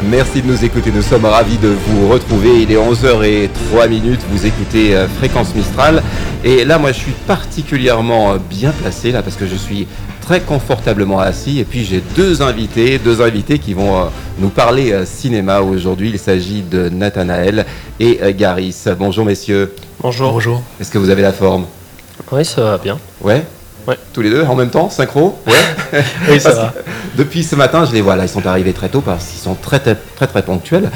Merci de nous écouter, nous sommes ravis de vous retrouver. Il est 11h03, vous écoutez Fréquence Mistral. Et là, moi, je suis particulièrement bien placé, là, parce que je suis très confortablement assis. Et puis, j'ai deux invités qui vont nous parler cinéma aujourd'hui. Il s'agit de Nathanaël et Garis. Bonjour, messieurs. Bonjour. Bonjour. Est-ce que vous avez la forme? Oui, ça va bien. Ouais. Ouais. Tous les deux en même temps, synchro? Ouais. Oui, ça va. Depuis ce matin, je les vois là, ils sont arrivés très tôt parce qu'ils sont très ponctuels.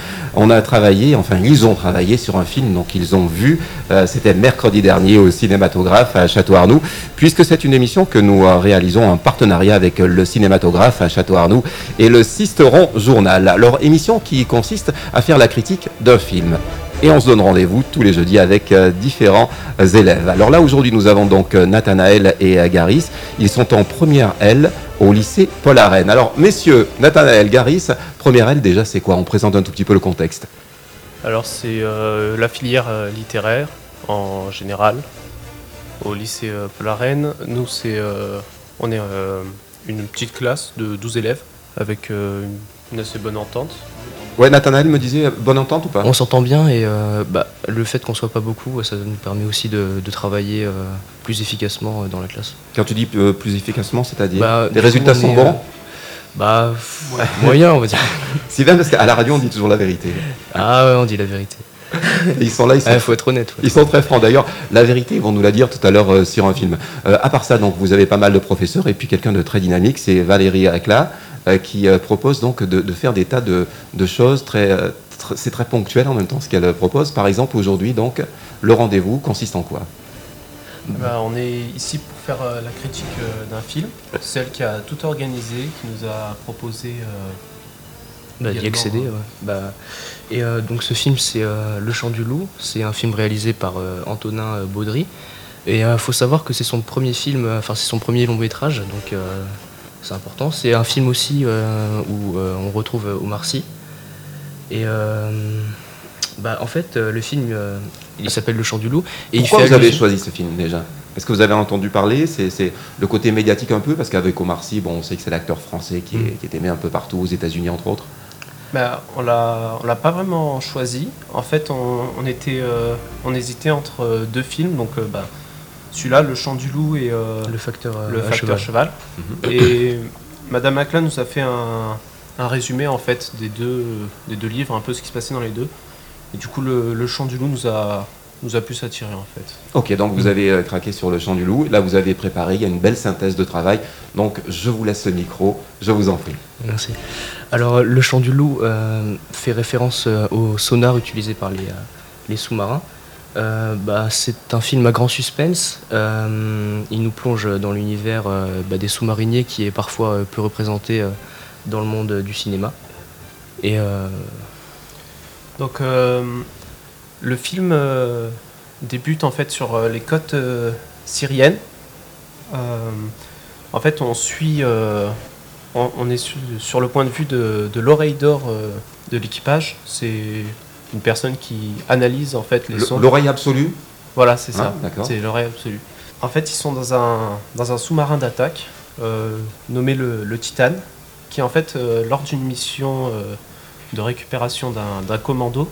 Ils ont travaillé sur un film donc ils ont vu, c'était mercredi dernier au Cinématographe à Château-Arnoux, puisque c'est une émission que nous réalisons en partenariat avec le Cinématographe à Château-Arnoux et le Sisteron Journal. Leur émission qui consiste à faire la critique d'un film. Et on se donne rendez-vous tous les jeudis avec différents élèves. Alors là, aujourd'hui, nous avons donc Nathanaël et Garis. Ils sont en première L au lycée Paul Arène. Alors, messieurs, Nathanaël, Garis, première L, déjà, c'est quoi? On présente un tout petit peu le contexte. Alors, c'est la filière littéraire, en général, au lycée Paul Arène. Nous, on est une petite classe de 12 élèves, avec une assez bonne entente. Ouais, Nathanaël me disait bonne entente ou pas? On s'entend bien et le fait qu'on soit pas beaucoup, ça nous permet aussi de travailler plus efficacement dans la classe. Quand tu dis plus efficacement, c'est-à-dire les du résultats coup, sont bons? Moyen, on va dire. C'est bien parce qu'à la radio, on dit toujours la vérité. Ah ouais, on dit la vérité. Et ils sont là, faut être honnête. Ils sont très francs. D'ailleurs, la vérité, ils vont nous la dire tout à l'heure sur un film. À part ça, donc, vous avez pas mal de professeurs et puis quelqu'un de très dynamique, c'est Valérie Acla, qui propose donc de faire des tas de choses c'est très ponctuel en même temps ce qu'elle propose. Par exemple, aujourd'hui, donc, le rendez-vous consiste en quoi? On est ici pour faire la critique d'un film, celle qui a tout organisé, qui nous a proposé d'y accéder. Ouais. Donc ce film, c'est Le Chant du Loup. C'est un film réalisé par Antonin Baudry. Et il faut savoir que c'est son premier film, c'est son premier long métrage, donc c'est important. C'est un film aussi où on retrouve Omar Sy. Et en fait, le film, il s'appelle Le Chant du Loup. Et pourquoi vous avez choisi ce film déjà? Est-ce que vous avez entendu parler? C'est le côté médiatique un peu, parce qu'avec Omar Sy, on sait que c'est l'acteur français qui est aimé un peu partout, aux États-Unis entre autres. On l'a pas vraiment choisi. En fait, on hésitait entre deux films, donc celui-là, Le Chant du Loup et Le Facteur Cheval. Et Madame Acla nous a fait un résumé en fait des deux livres, un peu ce qui se passait dans les deux. Et du coup, le Chant du Loup nous a plus attiré en fait. Ok, donc vous avez craqué sur Le Chant du Loup. Là, vous avez préparé, il y a une belle synthèse de travail. Donc, je vous laisse le micro, je vous en prie. Merci. Alors, Le Chant du Loup fait référence au sonar utilisé par les sous-marins. C'est un film à grand suspense. Il nous plonge dans l'univers des sous-mariniers qui est parfois peu représenté dans le monde du cinéma. Et donc le film débute en fait sur les côtes syriennes. En fait, on suit, on est sur le point de vue de l'oreille d'or de l'équipage. C'est une personne qui analyse en fait les sons. L'oreille absolue. Voilà, c'est ça. D'accord. C'est l'oreille absolue. En fait, ils sont dans un sous-marin d'attaque nommé le Titan, qui en fait, lors d'une mission de récupération d'un commando,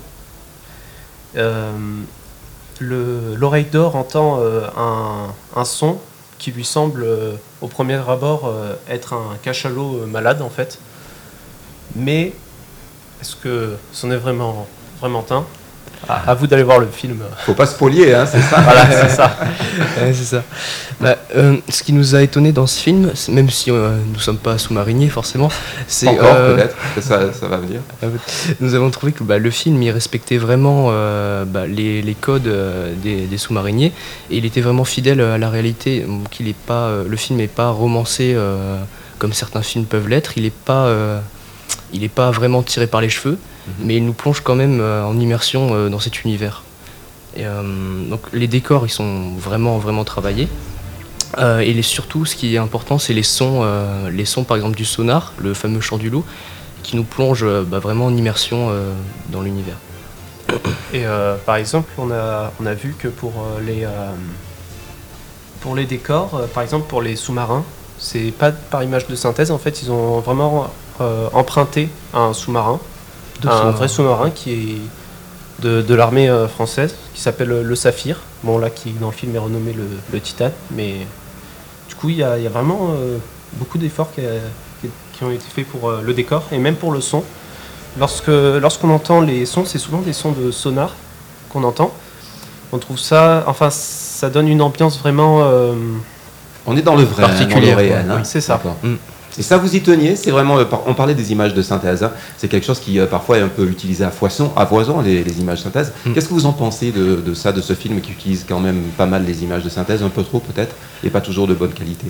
l'oreille d'or entend un son qui lui semble, au premier abord, être un cachalot malade en fait. Mais est-ce que c'en est vraiment un? À vous d'aller voir le film. Faut pas spolier, hein, c'est ça. Voilà, c'est ça. Ouais, c'est ça. Ce qui nous a étonné dans ce film, même si nous sommes pas sous-mariniers forcément, c'est encore peut-être que ça va venir. Nous avons trouvé que le film il respectait vraiment les codes des sous-mariniers et il était vraiment fidèle à la réalité. Le film n'est pas romancé comme certains films peuvent l'être. Il est pas vraiment tiré par les cheveux. Mais il nous plonge quand même en immersion dans cet univers. Et, donc les décors, ils sont vraiment travaillés. Et surtout, ce qui est important, c'est les sons par exemple du sonar, le fameux chant du loup, qui nous plonge vraiment en immersion dans l'univers. Et par exemple, on a vu que pour les décors, par exemple pour les sous-marins, c'est pas par image de synthèse, en fait, ils ont vraiment emprunté un sous-marin. un vrai sous-marin qui est de l'armée française, qui s'appelle le Saphir. Bon, là, qui dans le film est renommé le Titan. Mais du coup, il y a vraiment beaucoup d'efforts qui ont été faits pour le décor et même pour le son. Lorsqu'on entend les sons, c'est souvent des sons de sonar qu'on entend. On trouve ça, enfin, ça donne une ambiance vraiment On est dans le vrai, particulière. dans le réel. Oui, c'est ça. Et ça, vous y teniez, c'est vraiment, on parlait des images de synthèse, hein. C'est quelque chose qui parfois est un peu utilisé à foison, les images de synthèse. Qu'est-ce que vous en pensez de ça, de ce film qui utilise quand même pas mal les images de synthèse, un peu trop peut-être, et pas toujours de bonne qualité?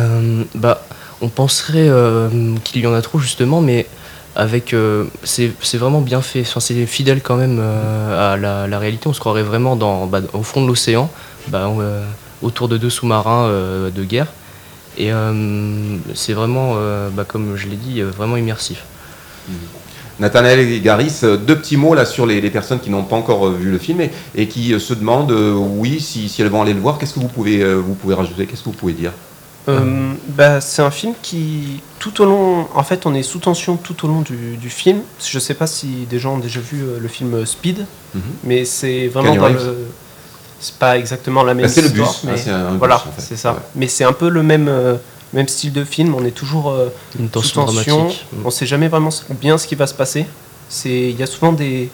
On penserait qu'il y en a trop justement, mais avec c'est vraiment bien fait. Enfin, c'est fidèle quand même à la réalité. On se croirait vraiment au fond de l'océan, autour de deux sous-marins de guerre. Et c'est vraiment, comme je l'ai dit, vraiment immersif. Nathanaël et Garis, deux petits mots là sur les personnes qui n'ont pas encore vu le film et qui se demandent, si elles vont aller le voir, qu'est-ce que vous pouvez rajouter, qu'est-ce que vous pouvez dire? C'est un film qui, tout au long, en fait, on est sous tension tout au long du film. Je ne sais pas si des gens ont déjà vu le film Speed, mais c'est vraiment c'est pas exactement la même c'est histoire. Le bus. Mais c'est un bus, voilà, en fait. c'est ça. Ouais. Mais c'est un peu le même style de film. On est toujours Une tension sous tension. dramatique. On ne sait jamais vraiment bien ce qui va se passer. Il y a souvent des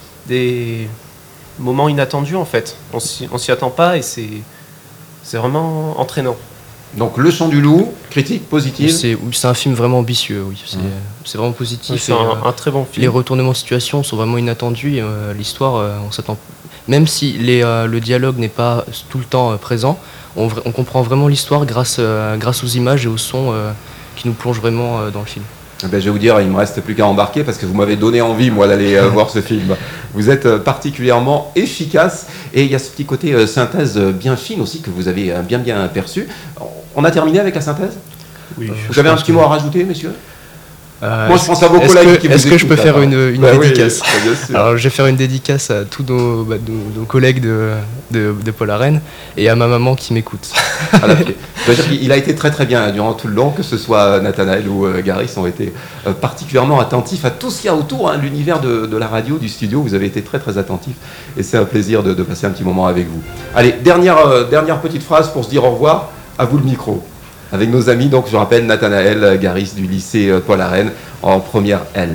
moments inattendus en fait. On s'y attend pas et c'est vraiment entraînant. Donc Le Chant du Loup, critique positive. C'est un film vraiment ambitieux, oui. C'est vraiment positif. Oui, c'est un très bon film. Les retournements de situation sont vraiment inattendus. Et, l'histoire, on s'attend. Même si le dialogue n'est pas tout le temps présent, on comprend vraiment l'histoire grâce aux images et au son qui nous plongent vraiment dans le film. Je vais vous dire, il ne me reste plus qu'à embarquer parce que vous m'avez donné envie, moi, d'aller voir ce film. Vous êtes particulièrement efficace et il y a ce petit côté synthèse bien fine aussi que vous avez bien perçu. On a terminé avec la synthèse? Oui. Vous avez un petit mot à rajouter, messieurs? Moi, je pense à vos Est-ce collègues que, qui vous est-ce que je peux écoutent, faire là. une dédicace? Oui, bien sûr. Alors, je vais faire une dédicace à tous nos collègues de Paul Arène et à ma maman qui m'écoute. Il a été très très bien durant tout le long, que ce soit Nathanaël ou Garis ont été particulièrement attentifs à tout ce qu'il y a autour, hein, l'univers de la radio, du studio. Vous avez été très très attentifs et c'est un plaisir de passer un petit moment avec vous. Allez, dernière petite phrase pour se dire au revoir. À vous le micro. Avec nos amis, donc je rappelle Nathanaël Garis du lycée Paul Arène en première L.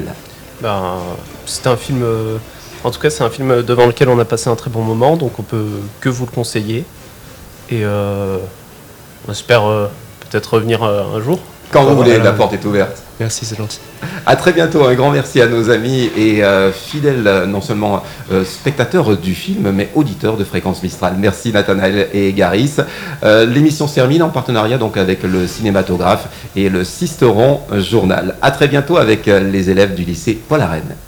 C'est un film, en tout cas c'est un film devant lequel on a passé un très bon moment, donc on peut que vous le conseiller. Et on espère peut-être revenir un jour. Quand vous voulez, la porte est ouverte. Merci, c'est gentil. À très bientôt, un grand merci à nos amis et fidèles, non seulement spectateurs du film, mais auditeurs de Fréquence Mistral. Merci Nathanaël et Garis. L'émission se termine en partenariat donc avec le cinématographe et le Sisteron Journal. À très bientôt avec les élèves du lycée Paul Arène.